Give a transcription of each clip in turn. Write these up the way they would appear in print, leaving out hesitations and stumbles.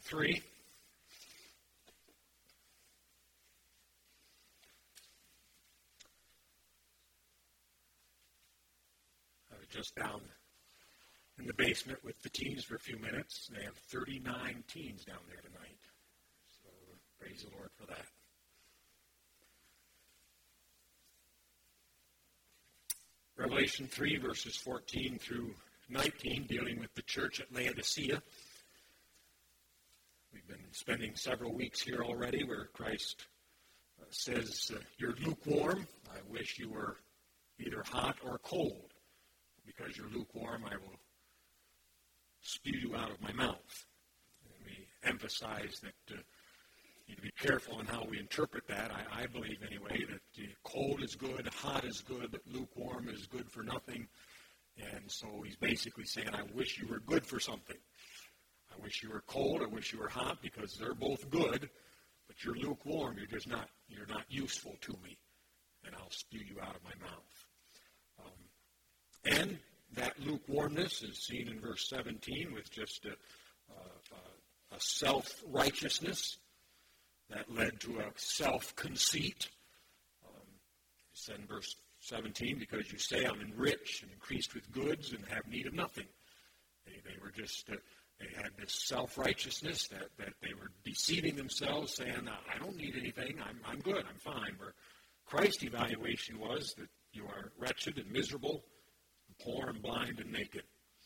3. I was just down in the basement with the teens for a few minutes. They have 39 teens down there tonight. So praise the Lord for that. Revelation 3, verses 14 through 19, dealing with the church at Laodicea. We've been spending several weeks here already where Christ says, you're lukewarm. I wish you were either hot or cold. Because you're lukewarm, I will spew you out of my mouth. And we emphasize that you need to be careful in how we interpret that. I believe, anyway, that cold is good, hot is good, but lukewarm is good for nothing. And so he's basically saying, I wish you were good for something. I wish you were cold, I wish you were hot, because they're both good, but you're lukewarm. You're not useful to me, and I'll spew you out of my mouth. And that lukewarmness is seen in verse 17 with just a self-righteousness that led to a self-conceit. It said in verse 17, because you say I'm rich and increased with goods and have need of nothing. They were just, they had this self-righteousness that they were deceiving themselves, saying, I don't need anything, I'm good, I'm fine. Where Christ's evaluation was that you are wretched and miserable, poor and blind and naked.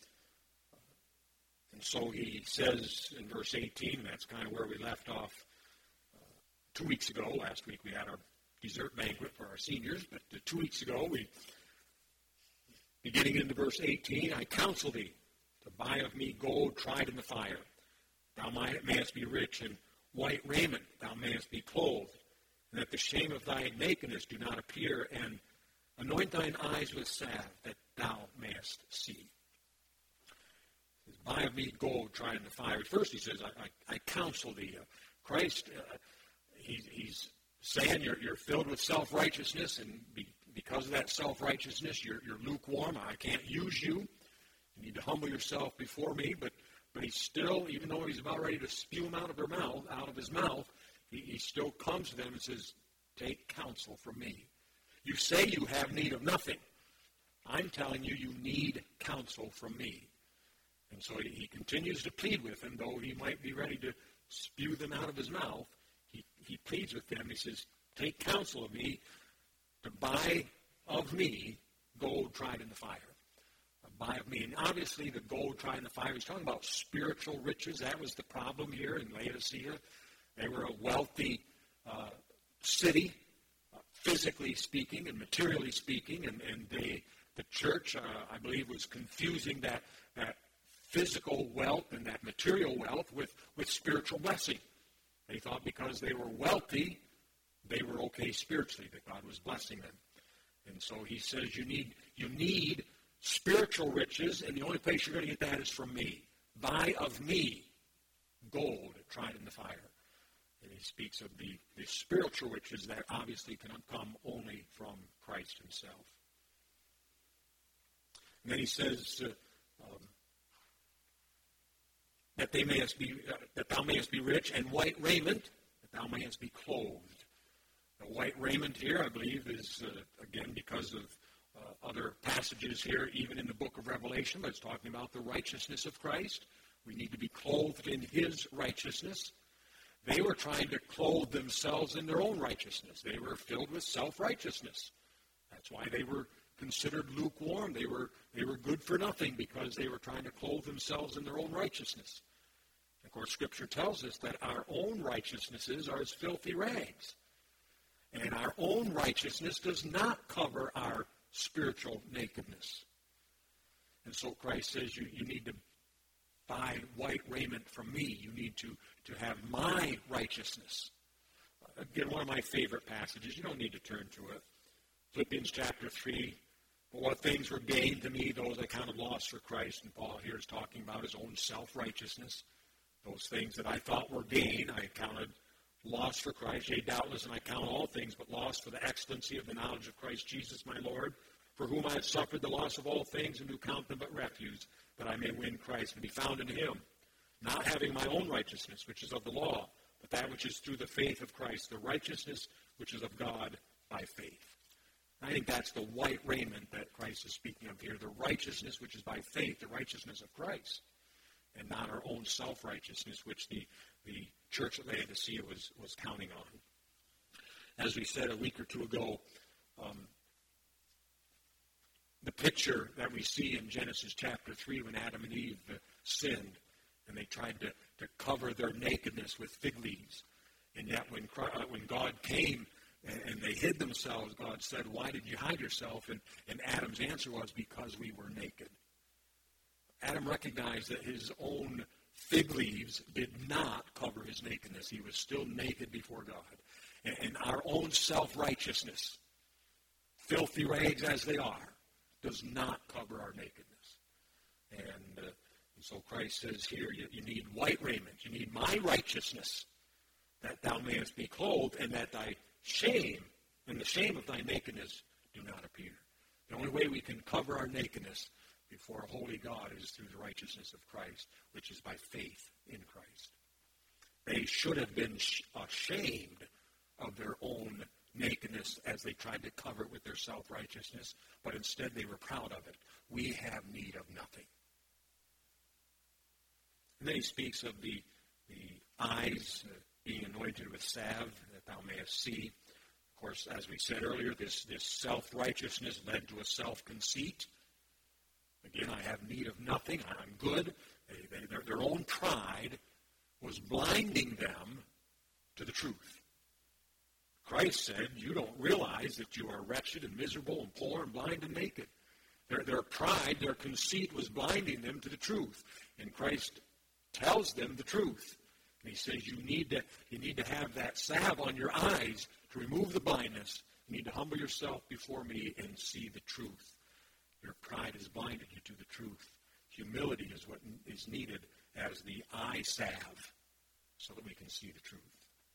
And so he says in verse 18, that's kind of where we left off 2 weeks ago. Last week we had our dessert banquet for our seniors, but 2 weeks ago, beginning into verse 18, I counsel thee to buy of me gold tried in the fire. Thou mayest be rich in white raiment, thou mayest be clothed, and that the shame of thy nakedness do not appear, and anoint thine eyes with salve, that thou mayest see. He says, buy of me gold tried in the fire. First he says, I counsel thee. Christ, he's saying you're filled with self-righteousness, and because of that self-righteousness, you're lukewarm. I can't use you. You need to humble yourself before me. But he still, even though he's about ready to spew him out of his mouth, he still comes to them and says, take counsel from me. You say you have need of nothing. I'm telling you, you need counsel from me. And so he continues to plead with them, though he might be ready to spew them out of his mouth. He pleads with them. He says, take counsel of me to buy of me gold tried in the fire. Buy of me. And obviously the gold tried in the fire, he's talking about spiritual riches. That was the problem here in Laodicea. They were a wealthy city, physically speaking and materially speaking, and the church, I believe, was confusing that physical wealth and that material wealth with spiritual blessing. They thought because they were wealthy, they were okay spiritually, that God was blessing them. And so he says you need spiritual riches, and the only place you're going to get that is from me. Buy of me gold tried in the fire. And he speaks of the spiritual riches that obviously can come only from Christ himself. And then he says that thou mayest be rich, and white raiment, that thou mayest be clothed. The white raiment here, I believe, is, again, because of other passages here, even in the book of Revelation, but it's talking about the righteousness of Christ. We need to be clothed in his righteousness. They were trying to clothe themselves in their own righteousness. They were filled with self-righteousness. That's why they were considered lukewarm. They were good for nothing because they were trying to clothe themselves in their own righteousness. Of course, Scripture tells us that our own righteousnesses are as filthy rags. And our own righteousness does not cover our spiritual nakedness. And so Christ says you need to buy white raiment from me. You need to have my righteousness. Again, one of my favorite passages. You don't need to turn to it. Philippians chapter 3. But what things were gained to me, those I counted loss for Christ. And Paul here is talking about his own self-righteousness. Those things that I thought were gain, I counted loss for Christ. Yea, doubtless, and I count all things but loss for the excellency of the knowledge of Christ Jesus my Lord, for whom I have suffered the loss of all things, and do count them but refuse, that I may win Christ and be found in him, not having my own righteousness, which is of the law, but that which is through the faith of Christ, the righteousness which is of God by faith. I think that's the white raiment that Christ is speaking of here, the righteousness which is by faith, the righteousness of Christ, and not our own self-righteousness, which the church at Laodicea was counting on. As we said a week or two ago, the picture that we see in Genesis chapter 3 when Adam and Eve sinned, and they tried to cover their nakedness with fig leaves. And yet when God came and they hid themselves, God said, "Why did you hide yourself?" And Adam's answer was, "Because we were naked." Adam recognized that his own fig leaves did not cover his nakedness. He was still naked before God. And our own self-righteousness, filthy rags as they are, does not cover our nakedness. And so Christ says here, you need white raiment. You need my righteousness, that thou mayest be clothed, and that thy shame and the shame of thy nakedness do not appear. The only way we can cover our nakedness before a holy God is through the righteousness of Christ, which is by faith in Christ. They should have been ashamed of their own nakedness as they tried to cover it with their self-righteousness, but instead they were proud of it. We have need of nothing. And then he speaks of the eyes being anointed with salve, that thou mayest see. Of course, as we said earlier, this self-righteousness led to a self-conceit. Again, I have need of nothing. I'm good. Their own pride was blinding them to the truth. Christ said, you don't realize that you are wretched and miserable and poor and blind and naked. Their pride, their conceit was blinding them to the truth. And Christ tells them the truth. And he says, you need to have that salve on your eyes to remove the blindness. You need to humble yourself before me and see the truth. Your pride has blinded you to the truth. Humility is what is needed as the eye salve so that we can see the truth.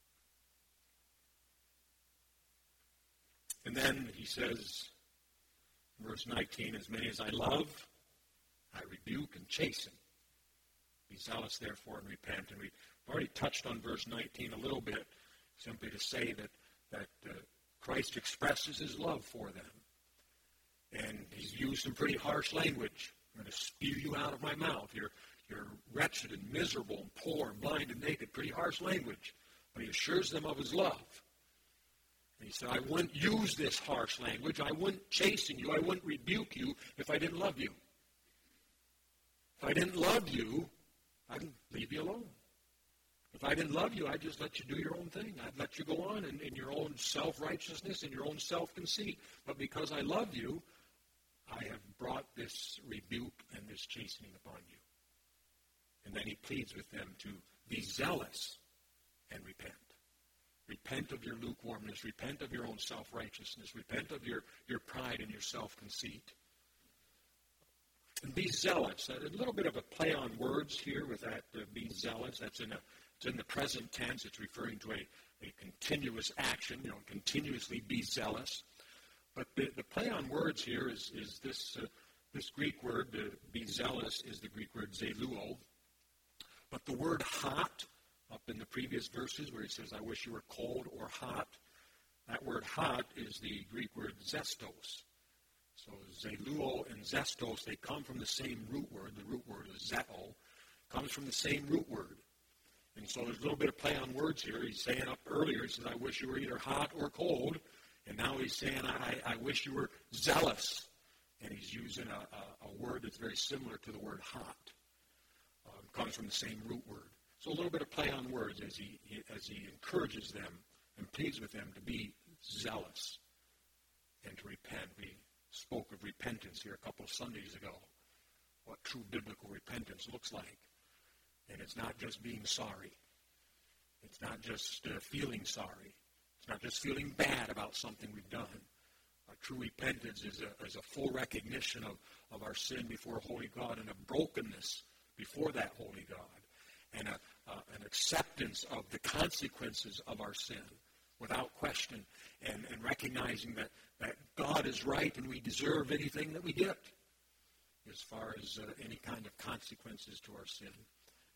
And then he says, verse 19, as many as I love, I rebuke and chasten. Be zealous, therefore, and repent. And we've already touched on verse 19 a little bit, simply to say that Christ expresses his love for them. And he's used some pretty harsh language. I'm going to spew you out of my mouth. You're wretched and miserable and poor and blind and naked. Pretty harsh language. But he assures them of his love. And he said, I wouldn't use this harsh language. I wouldn't chasten you. I wouldn't rebuke you if I didn't love you. If I didn't love you, I'd leave you alone. If I didn't love you, I'd just let you do your own thing. I'd let you go on in your own self-righteousness and your own self-conceit. But because I love you, I have brought this rebuke and this chastening upon you. And then he pleads with them to be zealous and repent. Repent of your lukewarmness. Repent of your own self-righteousness. Repent of your pride and your self-conceit. And be zealous. A little bit of a play on words here with that be zealous. It's in the present tense. It's referring to a continuous action. Continuously be zealous. But the play on words here is this Greek word, be zealous, is the Greek word zeluo. But the word hot, up in the previous verses where he says, I wish you were cold or hot, that word hot is the Greek word zestos. So zeluo and zestos, they come from the same root word. The root word is zeo. Comes from the same root word. And so there's a little bit of play on words here. He's saying up earlier, he says, I wish you were either hot or cold. And now he's saying, I wish you were zealous. And he's using a word that's very similar to the word hot. Comes from the same root word. So a little bit of play on words as he encourages them and pleads with them to be zealous and to repent. We spoke of repentance here a couple of Sundays ago, what true biblical repentance looks like. And it's not just being sorry. It's not just feeling sorry. It's not just feeling bad about something we've done. True repentance is a full recognition of our sin before a holy God and a brokenness before that holy God and an acceptance of the consequences of our sin without question and recognizing that God is right and we deserve anything that we get as far as any kind of consequences to our sin.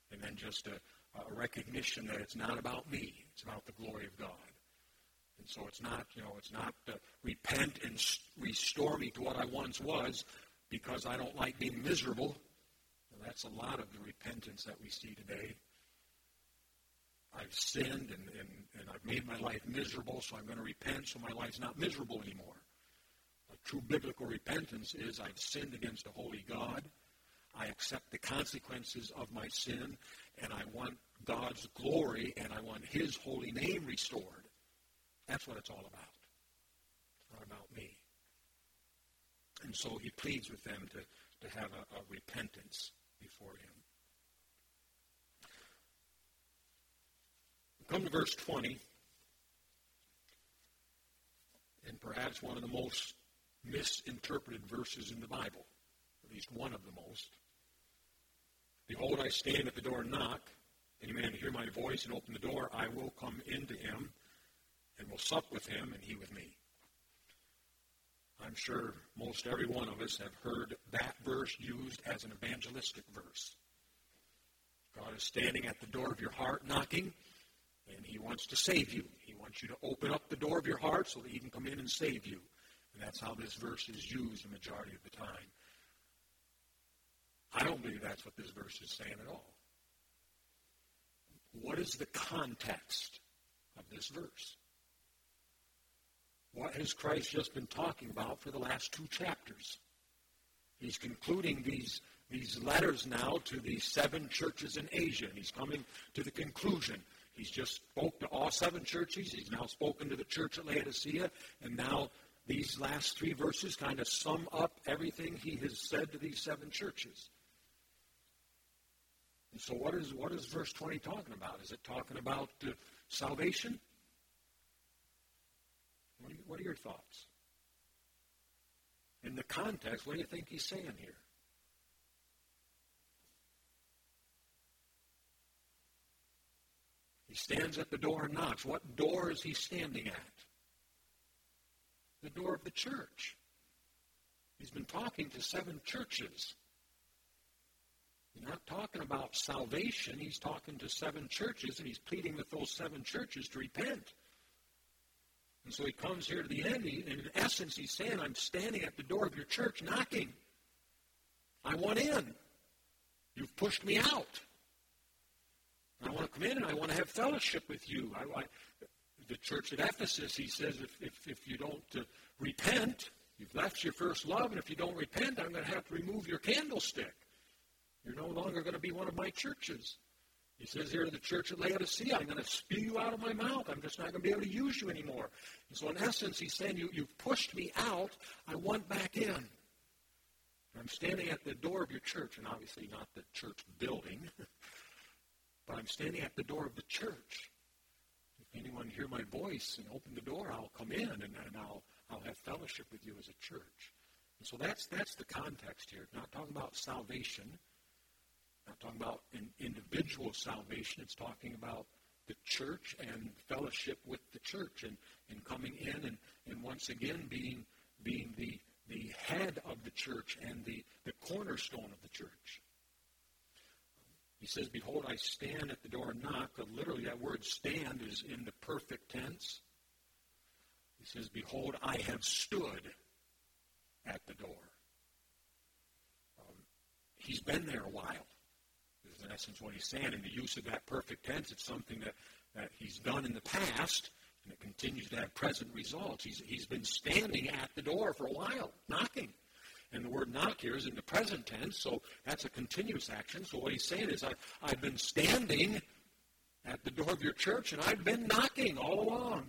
and then just a recognition that it's not about me. It's about the glory of God. And so it's not repent and restore me to what I once was because I don't like being miserable. And that's a lot of the repentance that we see today. I've sinned and I've made my life miserable, so I'm going to repent so my life's not miserable anymore. True biblical repentance is I've sinned against a holy God. I accept the consequences of my sin, and I want God's glory, and I want His holy name restored. That's what it's all about. It's not about me. And so he pleads with them to have a repentance before Him. Come to verse 20, and perhaps one of the most misinterpreted verses in the Bible, at least one of the most. Behold, I stand at the door and knock. Any man hear my voice and open the door, I will come into him and will sup with him and he with me. I'm sure most every one of us have heard that verse used as an evangelistic verse. God is standing at the door of your heart knocking, and He wants to save you. He wants you to open up the door of your heart so that He can come in and save you. And that's how this verse is used the majority of the time. I don't believe that's what this verse is saying at all. What is the context of this verse? What has Christ just been talking about for the last 2 chapters? He's concluding these letters now to these 7 churches in Asia, and He's coming to the conclusion. He's just spoke to all 7 churches. He's now spoken to the church at Laodicea, and now these last 3 verses kind of sum up everything He has said to these 7 churches. And so what is verse 20 talking about? Is it talking about salvation? What are your thoughts? In the context, what do you think he's saying here? He stands at the door and knocks. What door is he standing at? The door of the church. He's been talking to 7 churches. He's not talking about salvation. He's talking to 7 churches, and he's pleading with those 7 churches to repent. And so he comes here to the end, and in essence he's saying, I'm standing at the door of your church knocking. I want in. You've pushed me out. I want to come in and I want to have fellowship with you. The church at Ephesus, he says, if you don't repent, you've left your first love, and if you don't repent, I'm going to have to remove your candlestick. You're no longer going to be one of my churches. He says here to the church at Laodicea, I'm going to spew you out of my mouth. I'm just not going to be able to use you anymore. And so in essence, he's saying, you've pushed me out. I want back in. I'm standing at the door of your church, and obviously not the church building, but I'm standing at the door of the church. If anyone hear my voice and open the door, I'll come in, and I'll have fellowship with you as a church. And so that's the context here. Not talking about salvation. Not talking about an individual salvation. It's talking about the church and fellowship with the church and coming in and once again being the head of the church and the cornerstone of the church. He says, behold, I stand at the door and knock. Literally, that word stand is in the perfect tense. He says, behold, I have stood at the door. He's been there a while. Is in essence what he's saying. In the use of that perfect tense, it's something that he's done in the past, and it continues to have present results. He's been standing at the door for a while, knocking. And the word knock here is in the present tense, so that's a continuous action. So what he's saying is, I've been standing at the door of your church, and I've been knocking all along.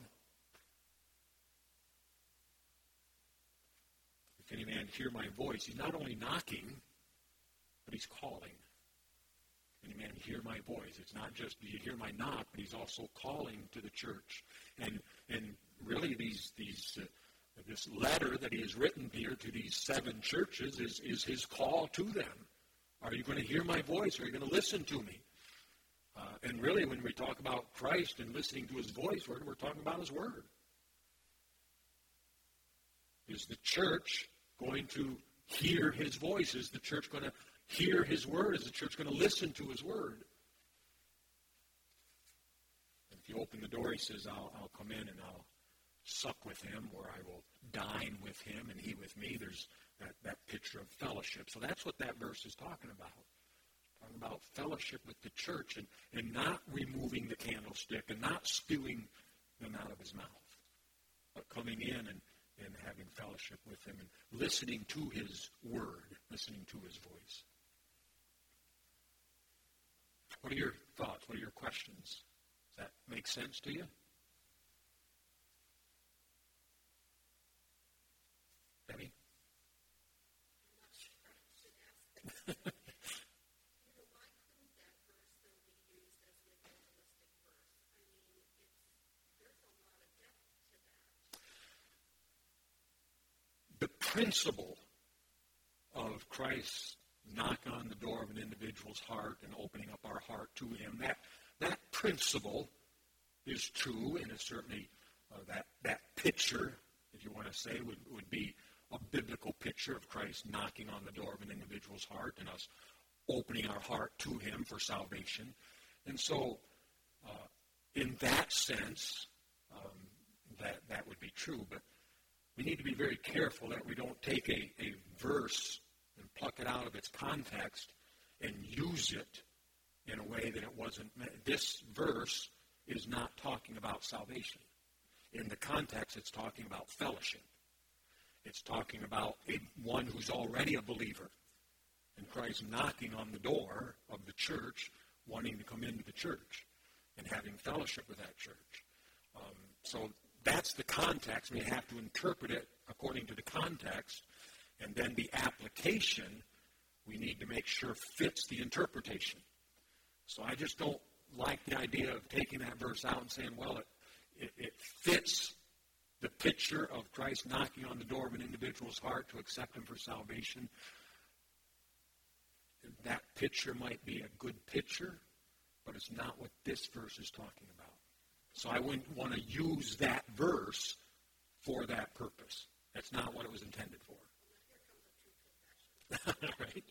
If any man hear my voice, he's not only knocking, but he's calling. Any man hear my voice. It's not just, do you hear my knock, but he's also calling to the church. And really this letter that he has written here to these 7 churches is his call to them. Are you going to hear my voice? Are you going to listen to me? And really, when we talk about Christ and listening to his voice, we're talking about his word. Is the church going to hear his voice? Is the church going to hear his word? Is the church going to listen to his word? you open the door, he says, I'll come in and I'll sup with him, or I will dine with him and he with me. There's that picture of fellowship. So that's what that verse is talking about. Talking about fellowship with the church and not removing the candlestick and not spewing them out of his mouth, but coming in and having fellowship with him and listening to his word, listening to his voice. What are your thoughts? What are your questions? Does that make sense to you? Debbie? The principle of Christ knocking on the door of an individual's heart and opening up our heart to him, that principle is true, and it's certainly that picture, if you want to say, would be a biblical picture of Christ knocking on the door of an individual's heart and us opening our heart to him for salvation. And so, in that sense, that would be true, but we need to be very careful that we don't take a verse and pluck it out of its context and use it in a way that it wasn't meant. This verse is not talking about salvation. In the context, it's talking about fellowship. It's talking about one who's already a believer, and Christ knocking on the door of the church, wanting to come into the church and having fellowship with that church. So that's the context. We have to interpret it according to the context, and then the application we need to make sure fits the interpretation. So I just don't like the idea of taking that verse out and saying, well, it fits the picture of Christ knocking on the door of an individual's heart to accept him for salvation. That picture might be a good picture, but it's not what this verse is talking about. So I wouldn't want to use that verse for that purpose. That's not what it was intended for. Right?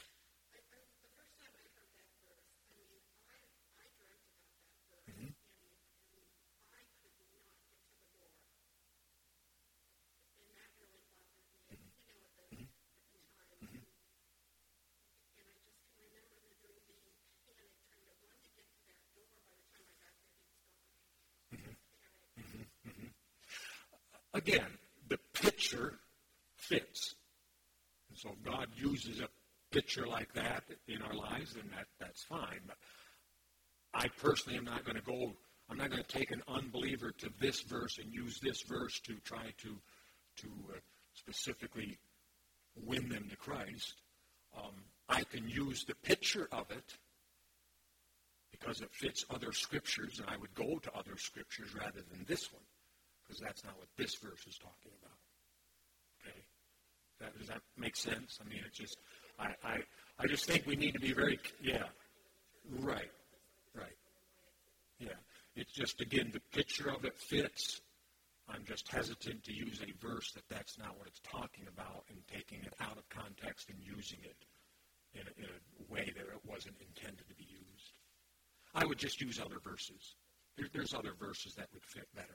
Again, the picture fits. And so if God uses a picture like that in our lives, then that's fine. But I personally am not going to take an unbeliever to this verse and use this verse to try to specifically win them to Christ. I can use the picture of it because it fits other scriptures, and I would go to other scriptures rather than this one, because that's not what this verse is talking about. Okay? Does that make sense? I mean, it's just, I just think we need to be very, right. Yeah. It's just, again, the picture of it fits. I'm just hesitant to use a verse that's not what it's talking about and taking it out of context and using it in a way that it wasn't intended to be used. I would just use other verses. There's other verses that would fit better.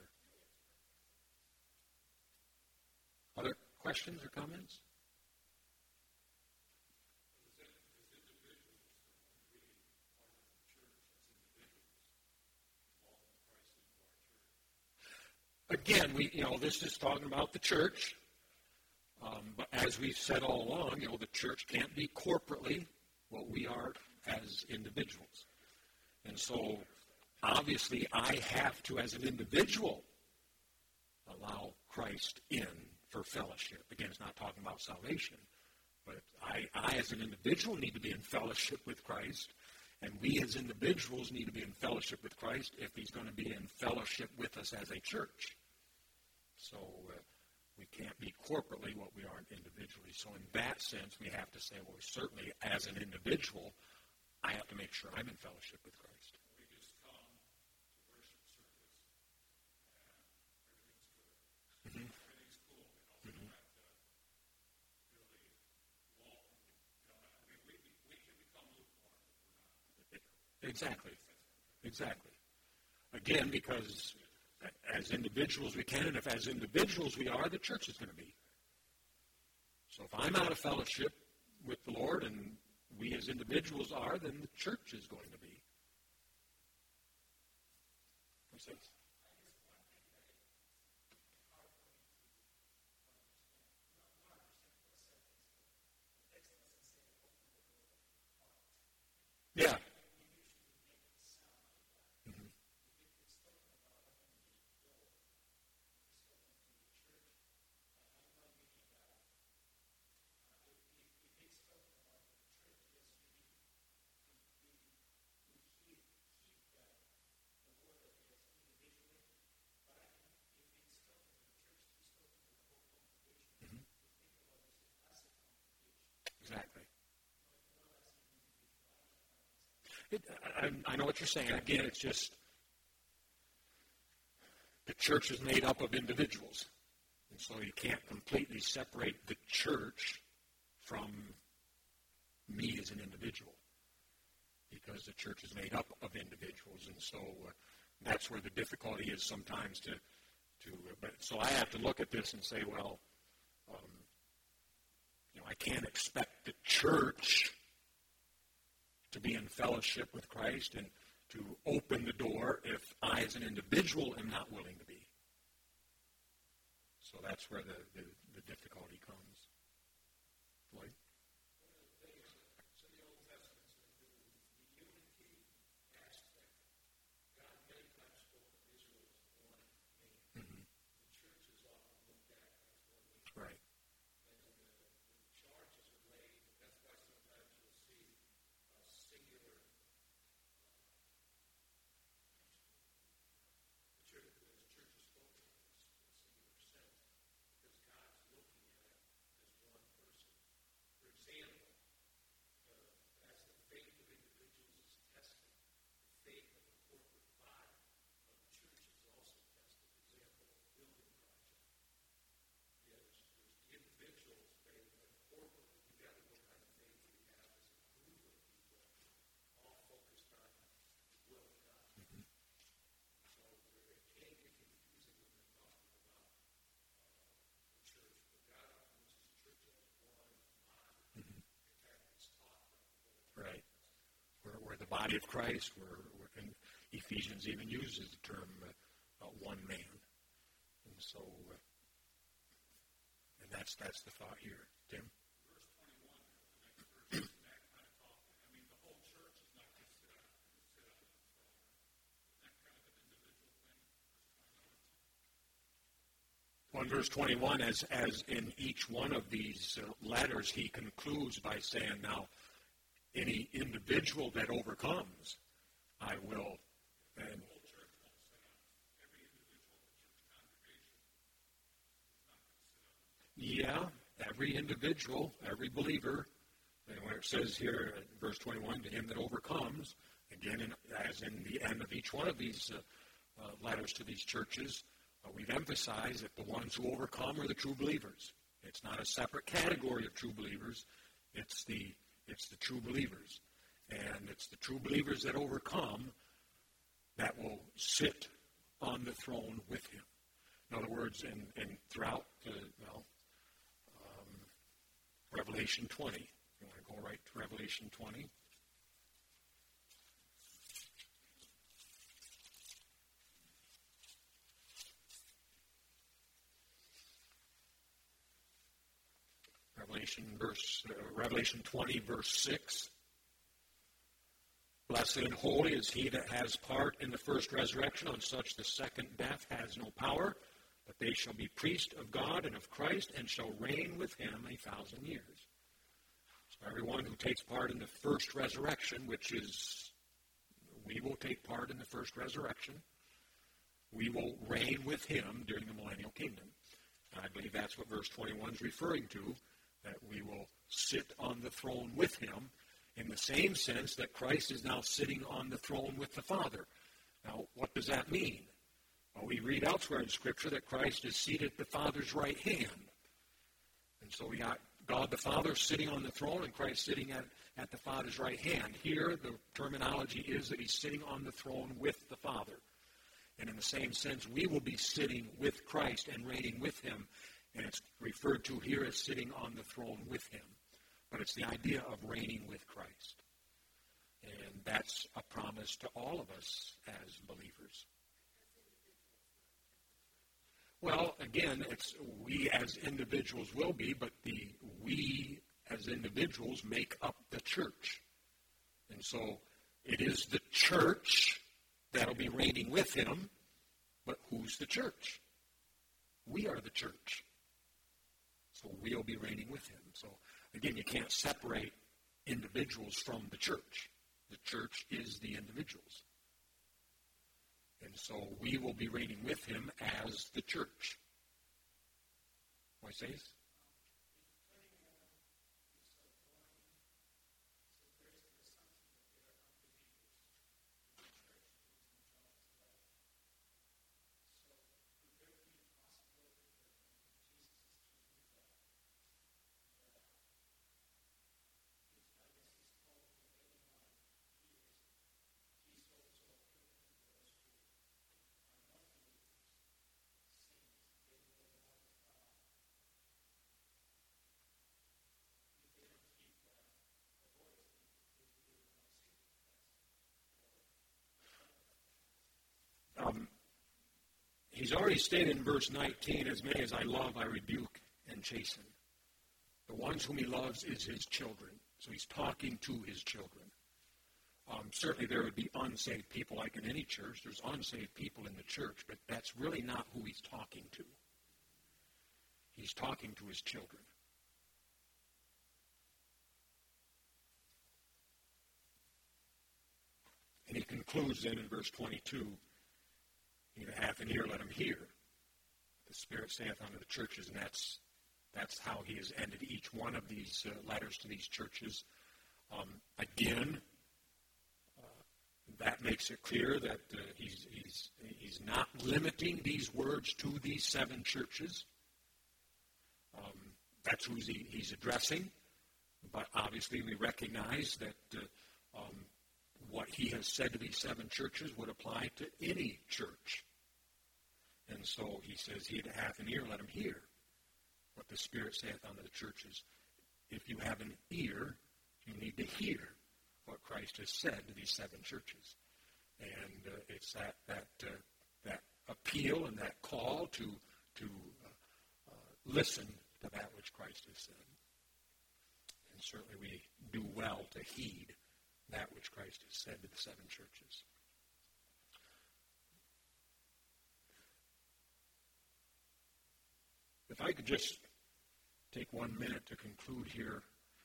Other questions or comments? Again, this is talking about the church. But as we've said all along, the church can't be corporately what we are as individuals. And so, obviously, I have to, as an individual, allow Christ in for fellowship. Again, it's not talking about salvation. But I as an individual, need to be in fellowship with Christ. And we as individuals need to be in fellowship with Christ if he's going to be in fellowship with us as a church. So we can't be corporately what we aren't individually. So in that sense, we have to say, well, certainly as an individual, I have to make sure I'm in fellowship with Christ. We just come to worship service and everything's good. Everything's cool. We don't have to really walk. We can become lukewarm if we're not. Exactly. Again, because as individuals we can, and if as individuals we are, the church is going to be. So if I'm out of fellowship with the Lord and we as individuals are, then the church is going to be. What's that? Yeah. Mhm. Mhm. Exactly. I know what you're saying. Again, it's just the church is made up of individuals. And so you can't completely separate the church from me as an individual because the church is made up of individuals. And so that's where the difficulty is sometimes but so I have to look at this and say, well, I can't expect the church to be in fellowship with Christ and to open the door if I as an individual am not willing to be. So that's where the difficulty comes. Lloyd? Mhm. Right. Mhm. Right. We're the body of Christ. And Ephesians even uses the term one man. And so, and that's the thought here. Tim? Verse 21, the next verse, that kind of talk. I mean, the whole church is not going to sit on the throne. Isn't that kind of an individual thing? Well, in verse 21, as in each one of these letters, he concludes by saying, now, any individual that overcomes, I will. And yeah, every individual, every believer, and where it says here in verse 21, to him that overcomes, again, as in the end of each one of these letters to these churches, we've emphasized that the ones who overcome are the true believers. It's not a separate category of true believers. It's the true believers. And it's the true believers that overcome that will sit on the throne with him. In other words, and throughout Revelation 20. You want to go right to Revelation 20? Revelation 20, verse 6. Blessed and holy is he that has part in the first resurrection. On such the second death has no power, but they shall be priests of God and of Christ, and shall reign with him 1,000 years. So everyone who takes part in the first resurrection, which is, we will take part in the first resurrection, we will reign with him during the millennial kingdom. And I believe that's what verse 21 is referring to, that we will sit on the throne with him in the same sense that Christ is now sitting on the throne with the Father. Now, what does that mean? Well, we read elsewhere in Scripture that Christ is seated at the Father's right hand. And so we got God the Father sitting on the throne and Christ sitting at the Father's right hand. Here, the terminology is that he's sitting on the throne with the Father. And in the same sense, we will be sitting with Christ and reigning with him. And it's referred to here as sitting on the throne with him. But it's the idea of reigning with Christ. And that's a promise to all of us as believers. Well, again, it's we as individuals will be, but we as individuals make up the church. And so it is the church that'll be reigning with him, but who's the church? We are the church. So we'll be reigning with him. So again, you can't separate individuals from the church. The church is the individuals. And so we will be reigning with him as the church. What I say is? He's already stated in verse 19, as many as I love, I rebuke and chasten. The ones whom he loves is his children. So he's talking to his children. Certainly there would be unsaved people, like in any church. There's unsaved people in the church, but that's really not who he's talking to. He's talking to his children. And he concludes then in verse 22, he that hath an ear, let him hear. The Spirit saith unto the churches, and that's how he has ended each one of these letters to these churches. Again, that makes it clear that he's not limiting these words to these 7 churches. That's who he's addressing. But obviously we recognize that what he has said to these 7 churches would apply to any church. And so he says, he that hath an ear, let him hear what the Spirit saith unto the churches. If you have an ear, you need to hear what Christ has said to these 7 churches. And it's that appeal and that call to listen to that which Christ has said. And certainly we do well to heed that which Christ has said to the 7 churches. If I could just take 1 minute to conclude here.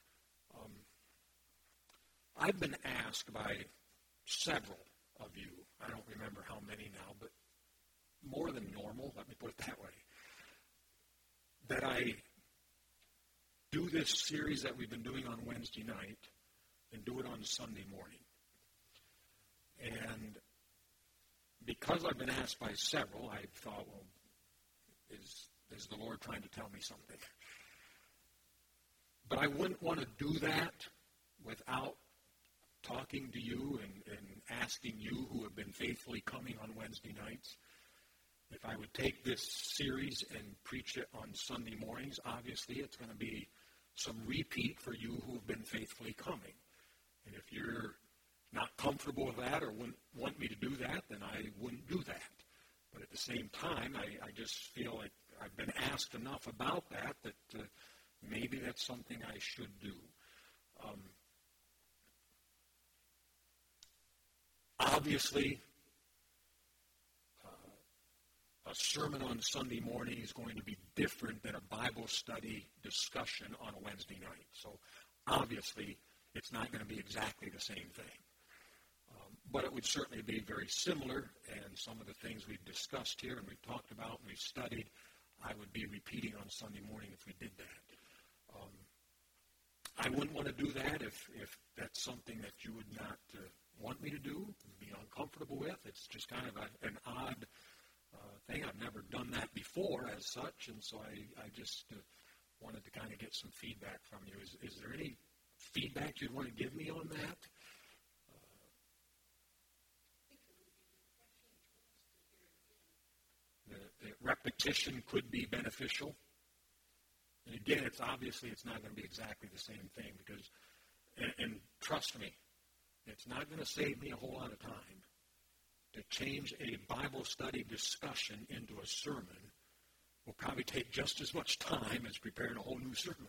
I've been asked by several of you, I don't remember how many now, but more than normal, let me put it that way, that I do this series that we've been doing on Wednesday night and do it on Sunday morning. And because I've been asked by several, I thought, well, is the Lord trying to tell me something? But I wouldn't want to do that without talking to you and asking you who have been faithfully coming on Wednesday nights. If I would take this series and preach it on Sunday mornings, obviously it's going to be some repeat for you who have been faithfully coming. And if you're not comfortable with that or wouldn't want me to do that, then I wouldn't do that. But at the same time, I just feel like I've been asked enough about that maybe that's something I should do. Obviously, a sermon on Sunday morning is going to be different than a Bible study discussion on a Wednesday night. So obviously, it's not going to be exactly the same thing. But it would certainly be very similar, and some of the things we've discussed here and we've talked about and we've studied, I would be repeating on Sunday morning if we did that. I wouldn't want to do that if that's something that you would not want me to do, be uncomfortable with. It's just kind of an odd thing. I've never done that before as such, and so I just wanted to kind of get some feedback from you. Is there any feedback you'd want to give me on that? repetition could be beneficial. And again, it's not going to be exactly the same thing because, and trust me, it's not going to save me a whole lot of time to change a Bible study discussion into a sermon. Will probably take just as much time as preparing a whole new sermon.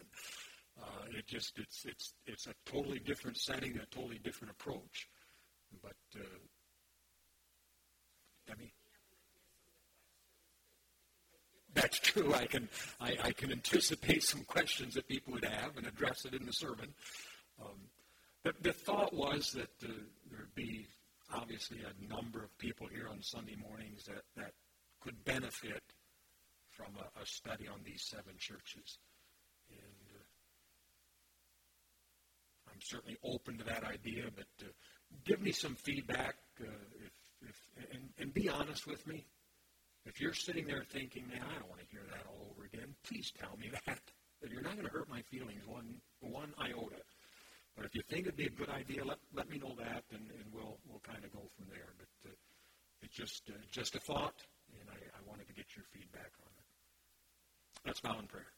It's a totally different setting, a totally different approach. But Debbie, that's true. I can anticipate some questions that people would have and address it in the sermon. The thought was that there'd be obviously a number of people here on Sunday mornings that could benefit from a study on these 7 churches. And I'm certainly open to that idea, but give me some feedback and be honest with me. If you're sitting there thinking, man, I don't want to hear that all over again, please tell me that. You're not going to hurt my feelings one iota. But if you think it'd be a good idea, let me know that, and we'll kind of go from there. But it's just a thought, and I wanted to get your feedback on it. Let's bow in prayer.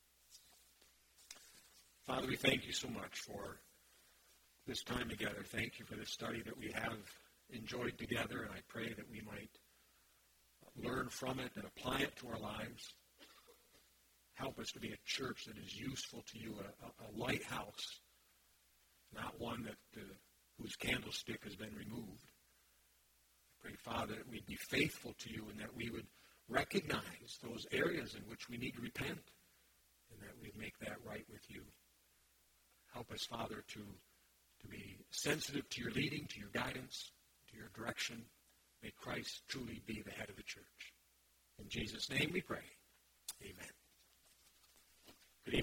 Father, we thank you so much for this time together. Thank you for this study that we have enjoyed together, and I pray that we might learn from it and apply it to our lives. Help us to be a church that is useful to you, a lighthouse, not one that whose candlestick has been removed. I pray, Father, that we'd be faithful to you and that we would recognize those areas in which we need to repent and that we'd make that right with you. Help us, Father, to be sensitive to your leading, to your guidance, to your direction. May Christ truly be the head of the church. In Jesus' name we pray. Amen.